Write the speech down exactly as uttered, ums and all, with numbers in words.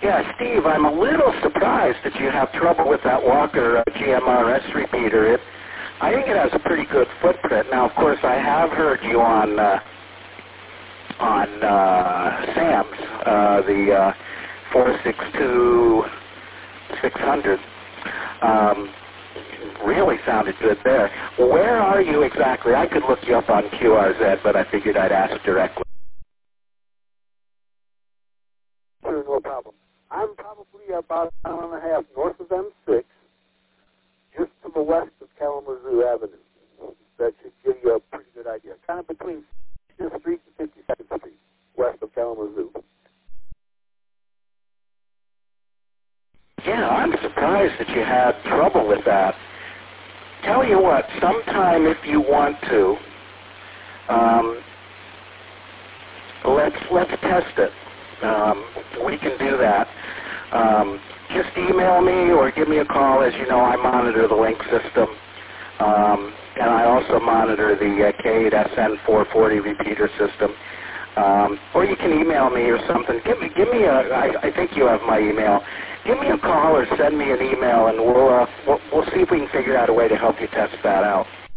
Yeah, Steve, I'm a little surprised that you have trouble with that Walker uh, G M R S repeater. It, I think it has a pretty good footprint. Now, of course, I have heard you on uh, on uh, Sam's, uh, the uh, four sixty-two six hundred. Um, really sounded good there. Where are you exactly? I could look you up on Q R Z, but I figured I'd ask directly. Sure, no problem. I'm probably about an hour and a half north of M six, just to the west of Kalamazoo Avenue. That should give you a pretty good idea. Kind of between fiftieth Street and fifty-second Street, west of Kalamazoo. Yeah, I'm surprised that you had trouble with that. Tell you what, sometime if you want to, um, let's let's test it. Um, we can do that. Um, just email me or give me a call. As you know, I monitor the link system, um, and I also monitor the uh, K eight S N four forty repeater system. Um, or you can email me or something. Give me, give me a. I, I think you have my email. Give me a call or send me an email, and we'll, uh, we'll we'll see if we can figure out a way to help you test that out.